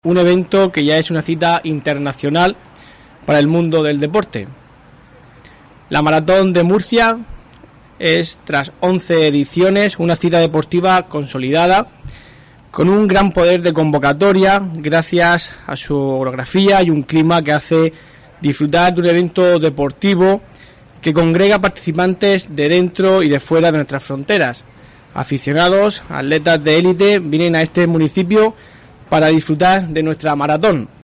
Un evento que ya es una cita internacional para el mundo del deporte. La Maratón de Murcia es, tras 11 ediciones, una cita deportiva consolidada, con un gran poder de convocatoria, gracias a su orografía y un clima que hace disfrutar de un evento deportivo que congrega participantes de dentro y de fuera de nuestras fronteras. Aficionados, atletas de élite vienen a este municipio para disfrutar de nuestra maratón.